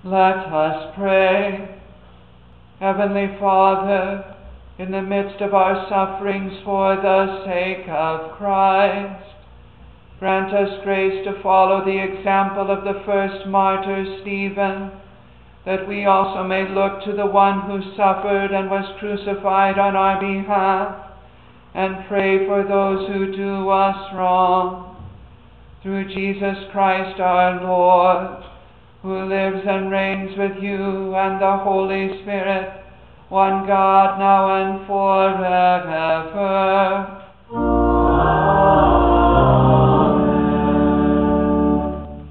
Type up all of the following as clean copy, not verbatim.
Let us pray. Heavenly Father, in the midst of our sufferings for the sake of Christ, grant us grace to follow the example of the first martyr, Stephen, that we also may look to the one who suffered and was crucified on our behalf, and pray for those who do us wrong. Through Jesus Christ our Lord, who lives and reigns with you and the Holy Spirit, one God, now and forever. Amen.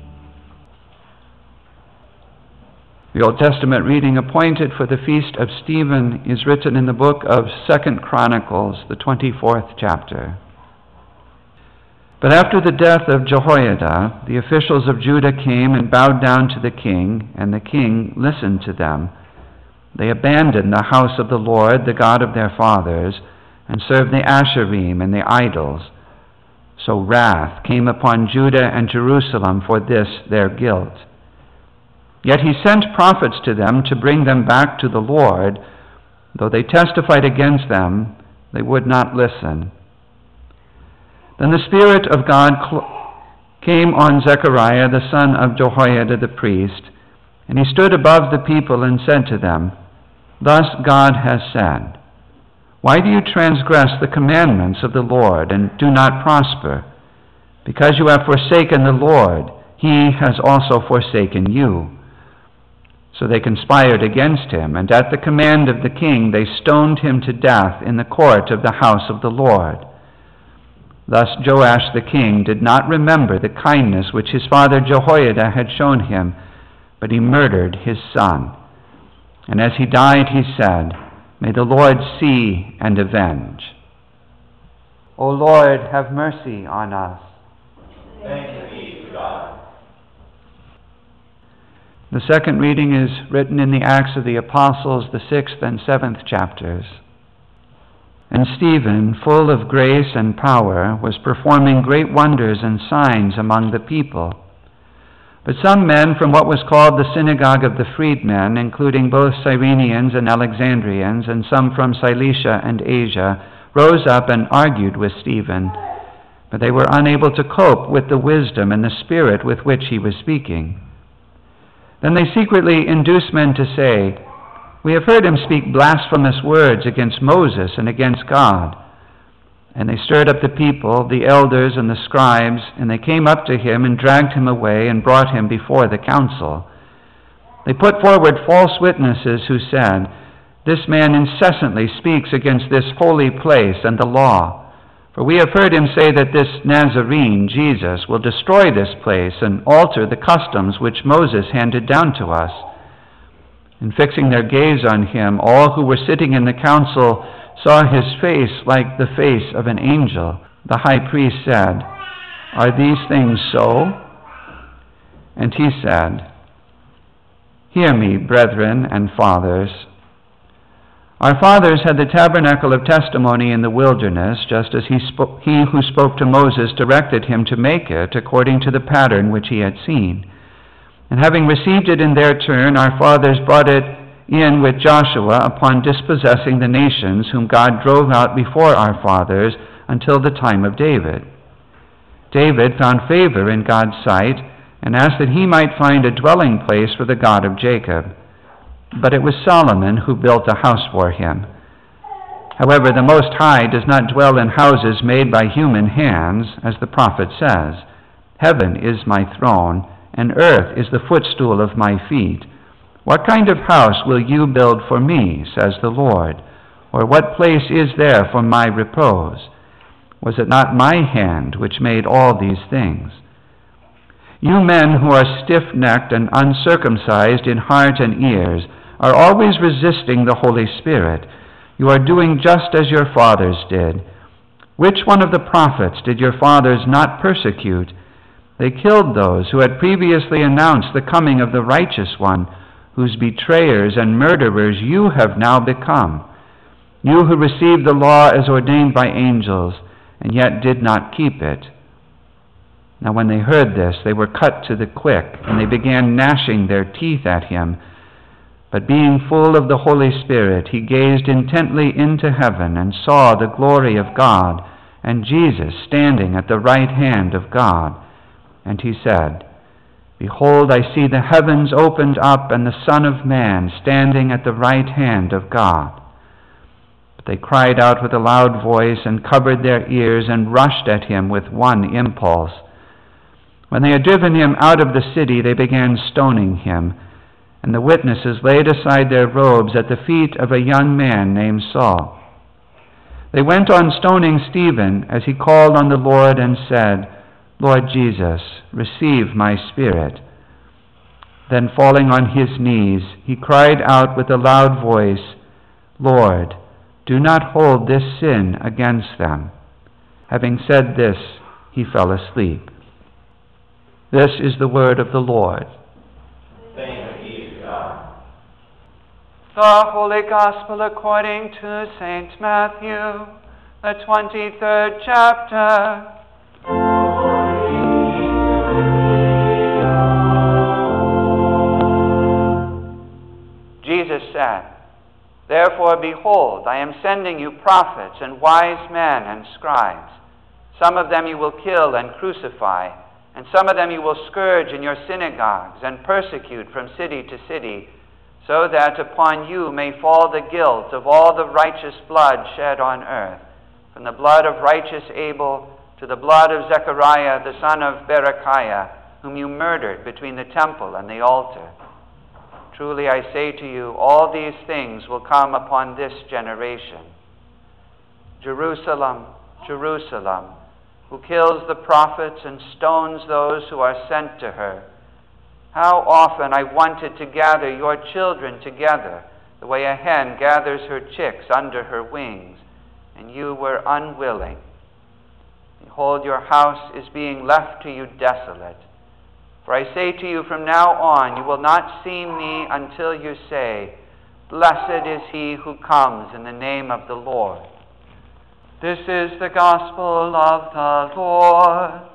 The Old Testament reading appointed for the feast of Stephen is written in the book of 2 Chronicles, the 24th chapter. But after the death of Jehoiada, the officials of Judah came and bowed down to the king, and the king listened to them. They abandoned the house of the Lord, the God of their fathers, and served the Asherim and the idols. So wrath came upon Judah and Jerusalem for this their guilt. Yet he sent prophets to them to bring them back to the Lord. Though they testified against them, they would not listen. Then the Spirit of God came on Zechariah, the son of Jehoiada the priest, and he stood above the people and said to them, Thus God has said, Why do you transgress the commandments of the Lord and do not prosper? Because you have forsaken the Lord, he has also forsaken you. So they conspired against him, and at the command of the king they stoned him to death in the court of the house of the Lord. Thus Joash the king did not remember the kindness which his father Jehoiada had shown him, but he murdered his son. And as he died, he said, May the Lord see and avenge. O Lord, have mercy on us. Thanks be to God. The second reading is written in the Acts of the Apostles, the 6th and 7th chapters. And Stephen, full of grace and power, was performing great wonders and signs among the people. But some men from what was called the synagogue of the freedmen, including both Cyrenians and Alexandrians, and some from Cilicia and Asia, rose up and argued with Stephen. But they were unable to cope with the wisdom and the spirit with which he was speaking. Then they secretly induced men to say, We have heard him speak blasphemous words against Moses and against God. And they stirred up the people, the elders and the scribes, and they came up to him and dragged him away and brought him before the council. They put forward false witnesses who said, This man incessantly speaks against this holy place and the law. For we have heard him say that this Nazarene, Jesus, will destroy this place and alter the customs which Moses handed down to us. And fixing their gaze on him, all who were sitting in the council saw his face like the face of an angel. The high priest said, Are these things so? And he said, Hear me, brethren and fathers. Our fathers had the tabernacle of testimony in the wilderness, just as he who spoke to Moses directed him to make it according to the pattern which he had seen. And having received it in their turn, our fathers brought it in with Joshua upon dispossessing the nations whom God drove out before our fathers until the time of David. David found favor in God's sight and asked that he might find a dwelling place for the God of Jacob. But it was Solomon who built a house for him. However, the Most High does not dwell in houses made by human hands, as the prophet says, Heaven is my throne, and earth is the footstool of my feet. What kind of house will you build for me, says the Lord? Or what place is there for my repose? Was it not my hand which made all these things? You men who are stiff-necked and uncircumcised in heart and ears are always resisting the Holy Spirit. You are doing just as your fathers did. Which one of the prophets did your fathers not persecute? They killed those who had previously announced the coming of the righteous one, whose betrayers and murderers you have now become. You who received the law as ordained by angels, and yet did not keep it. Now when they heard this, they were cut to the quick, and they began gnashing their teeth at him. But being full of the Holy Spirit, he gazed intently into heaven and saw the glory of God, and Jesus standing at the right hand of God. And he said, Behold, I see the heavens opened up, and the Son of Man standing at the right hand of God. But they cried out with a loud voice, and covered their ears, and rushed at him with one impulse. When they had driven him out of the city, they began stoning him. And the witnesses laid aside their robes at the feet of a young man named Saul. They went on stoning Stephen as he called on the Lord and said, Lord Jesus, receive my spirit. Then falling on his knees, he cried out with a loud voice, Lord, do not hold this sin against them. Having said this, he fell asleep. This is the word of the Lord. Thanks be to God. The Holy Gospel according to St. Matthew, the 23rd chapter. Jesus said, Therefore, behold, I am sending you prophets and wise men and scribes. Some of them you will kill and crucify, and some of them you will scourge in your synagogues and persecute from city to city, so that upon you may fall the guilt of all the righteous blood shed on earth, from the blood of righteous Abel to the blood of Zechariah the son of Berechiah, whom you murdered between the temple and the altar. Truly I say to you, all these things will come upon this generation. Jerusalem, Jerusalem, who kills the prophets and stones those who are sent to her. How often I wanted to gather your children together, the way a hen gathers her chicks under her wings, and you were unwilling. Behold, your house is being left to you desolate. For I say to you, from now on you will not see me until you say, Blessed is he who comes in the name of the Lord. This is the gospel of the Lord.